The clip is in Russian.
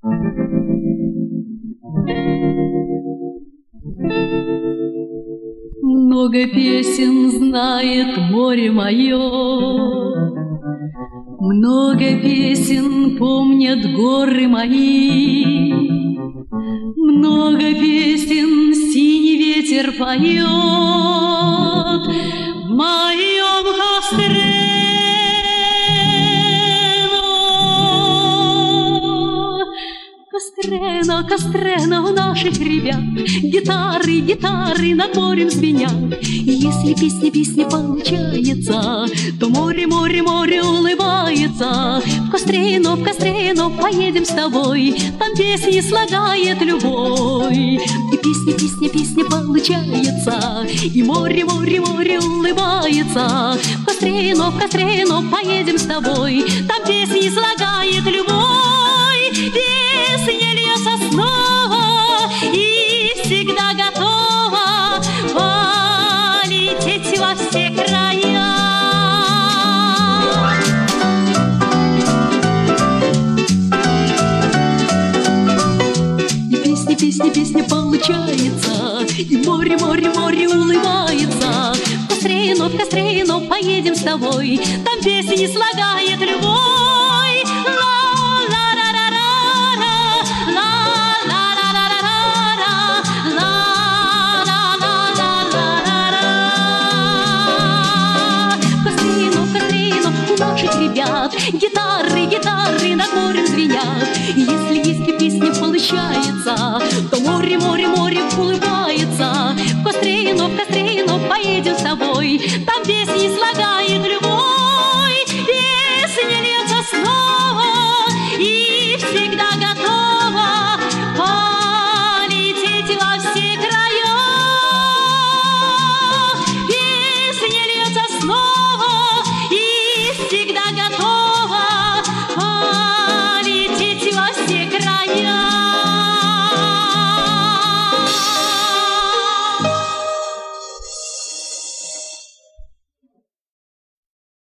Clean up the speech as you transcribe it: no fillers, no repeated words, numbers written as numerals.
Много песен знает море мое, много песен помнят горы мои, много песен синий ветер поет в моем Кострено, Кострено у наших ребят гитары, гитары над морем звенят. И если песня получается, то море, море, море улыбается. В Кострено поедем с тобой, там песни слагает любой. И песня получается, и море, море, море улыбается. В Кострено поедем с тобой, там песни слагает любой. Песня льется снова и всегда готова полететь во все края. И песня получается, и море, море, море улыбается. В Кострено поедем с тобой, там песни слагает любовь. Ребят, гитары, гитары над морем звенят. И если песня получается, то море, море,